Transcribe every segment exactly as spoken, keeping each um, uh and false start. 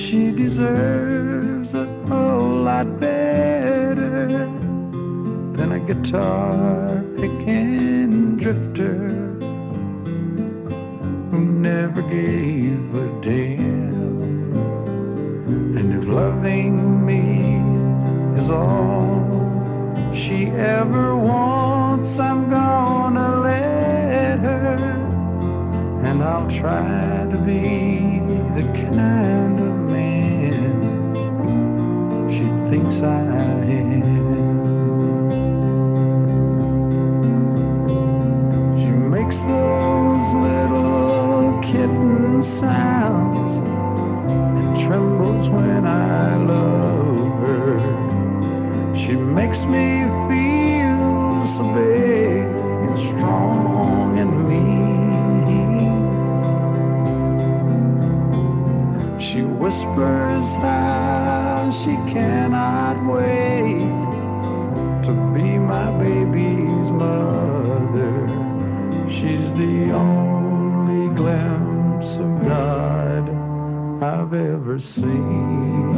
She deserves a whole lot better than a guitar picking drifter who never gave a damn. And if loving me is all she ever wants, I'm gonna let her, and I'll try to be the kind of man she thinks I am. She makes those little kitten sounds and trembles when I love her. She makes me feel so big and strong and mean. She whispers how she cannot wait to be my baby's mother. She's the only glimpse of God I've ever seen.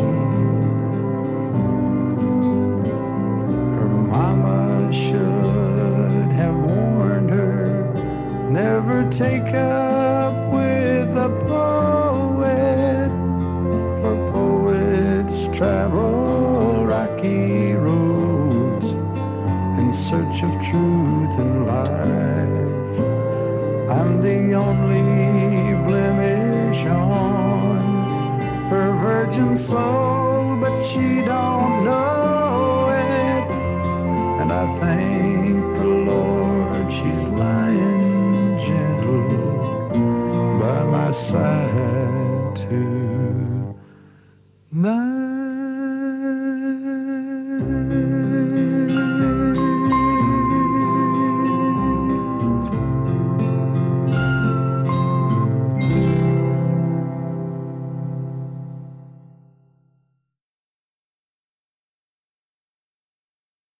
Her mama should have warned her, never take up with a poet, for poets travel rocky roads in search of truth and life. I'm the only blemish on her virgin soul, but she don't know it, and I think